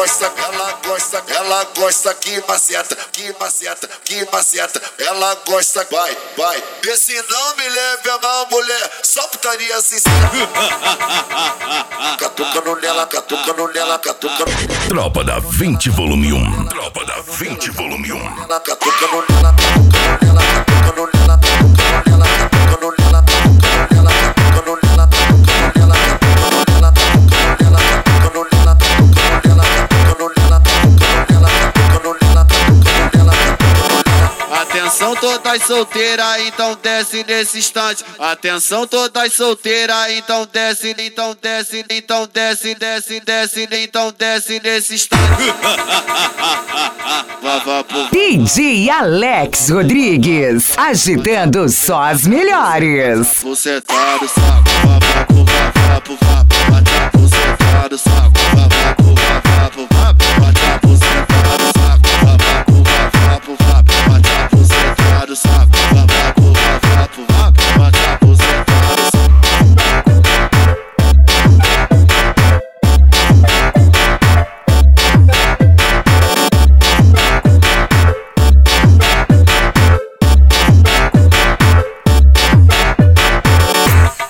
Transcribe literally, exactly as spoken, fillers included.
gosta, ela gosta, ela gosta que maceta, que maceta, que maceta. Ela gosta, vai, vai. Esse não me leve a mal, mulher, só putaria sincera. Catucando nela, catucando nela, catucando. Tropa da vinte volume um. Tropa da vinte volume um. Catucando nela, catucando nela, catucando nela, catucando nela, catucando nela, catucando nela, catucando nela, catucando nela, catucando nela, catucando nela, catucando nela, catucando nela, catucando nela, catucando nela, catucando nela. Atenção todas solteiras, então desce nesse instante. Atenção todas solteiras, então desce, então desce, então desce, desce, desce, então desce nesse instante. D J Alex Rodrigues, agitando só as melhores. Você tá no saco, vapo, vapo, vapo, vapo, você tá no saco.